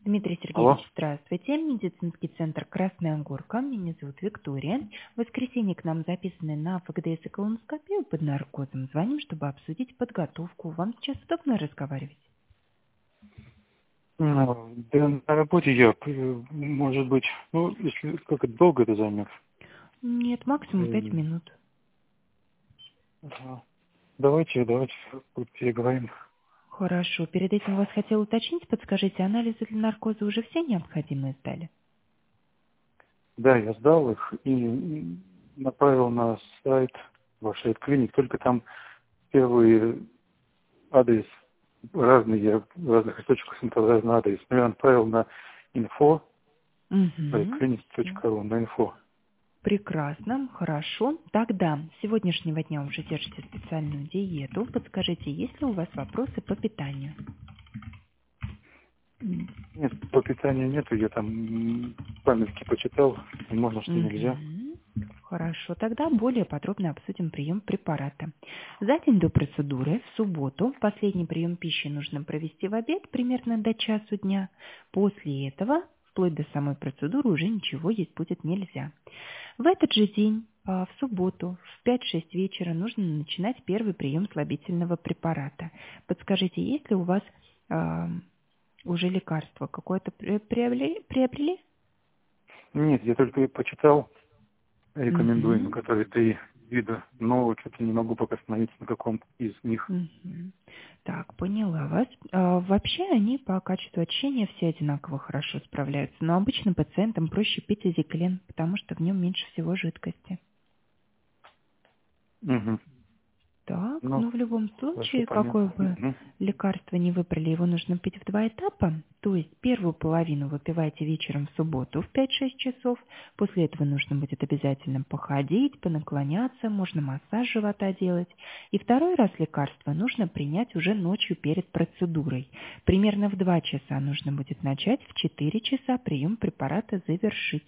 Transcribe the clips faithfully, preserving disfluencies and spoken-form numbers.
Дмитрий Алло. Сергеевич, здравствуйте. Медицинский центр «Красная Горка». Меня зовут Виктория. В воскресенье к нам записаны на ФГДС и колоноскопию под наркозом. Звоним, чтобы обсудить подготовку. Вам сейчас удобно разговаривать? Ну, да, на работе я, э, может быть, ну, если как это долго это займет. Нет, максимум пять Эм, минут. ага. Давайте, давайте переговорим. Хорошо. Перед этим вас хотел уточнить. Подскажите, анализы для наркоза уже все необходимые сдали? Да, я сдал их и направил на сайт вашей клиник, только там первый адрес разный, я в разных источниках смотрел разный адрес, но я направил на info, Угу. clinic точка ру, на info. Прекрасно, хорошо. Тогда с сегодняшнего дня уже держите специальную диету. Подскажите, есть ли у вас вопросы по питанию? Нет, по питанию нету, я там м, памятки почитал, что можно, что нельзя. Мгм. Хорошо, тогда более подробно обсудим прием препарата. За день до процедуры, в субботу, последний прием пищи нужно провести в обед, примерно до часу дня. После этого, вплоть до самой процедуры, уже ничего есть будет нельзя. В этот же день, а, в субботу, в пять-шесть вечера, нужно начинать первый прием слабительного препарата. Подскажите, есть ли у вас а, уже лекарство какое-то при- приобрели? приобрели? Нет, я только почитал рекомендуемые, Мгм. которые три вида, но что-то не могу пока остановиться на каком из них. Мгм. Так, поняла вас. А, вообще они по качеству очищения все одинаково хорошо справляются, но обычно пациентам проще пить азиклин, потому что в нем меньше всего жидкости. Угу. Так, Ну, ну в любом хорошо, случае, какое понятно. бы Угу. лекарство не выбрали, его нужно пить в два этапа. То есть первую половину выпивайте вечером в субботу в пять-шесть часов. После этого нужно будет обязательно походить, понаклоняться, можно массаж живота делать. И второй раз лекарство нужно принять уже ночью перед процедурой. Примерно в два часа нужно будет начать, в четыре часа прием препарата завершить.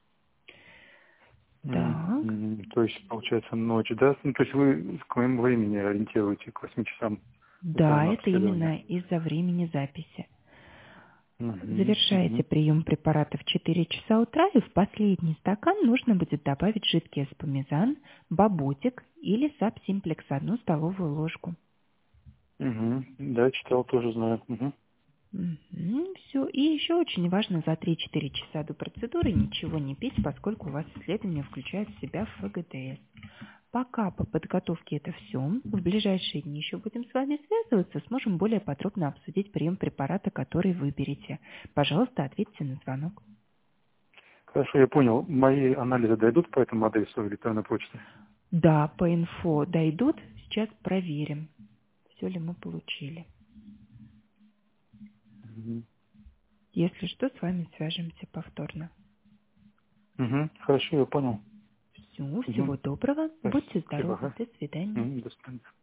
Так. То есть, получается, ночь, да? Ну, то есть вы к моему времени ориентируете к восьми часам утра Да, на это обследование. именно из-за времени записи. Угу. Завершаете Угу. прием препарата в четыре часа утра, и в последний стакан нужно будет добавить жидкий аспамезан, баботик или сабсимплекс одну столовую ложку. Угу. Да, читал, тоже знаю. Угу. Все. И еще очень важно за три-четыре часа до процедуры ничего не пить, поскольку у вас исследование включает в себя ФГТС. Пока по подготовке это все. В ближайшие дни еще будем с вами связываться, сможем более подробно обсудить прием препарата, который выберете. Пожалуйста, ответьте на звонок. Хорошо, я понял. Мои анализы дойдут по этому адресу электронной почты? Да, по инфо дойдут. Сейчас проверим, все ли мы получили. Угу. Если что, с вами свяжемся повторно. Угу. Хорошо, я понял. Все, Угу. всего доброго. Будьте Спасибо. здоровы. Ага. До свидания. Мгм, до свидания.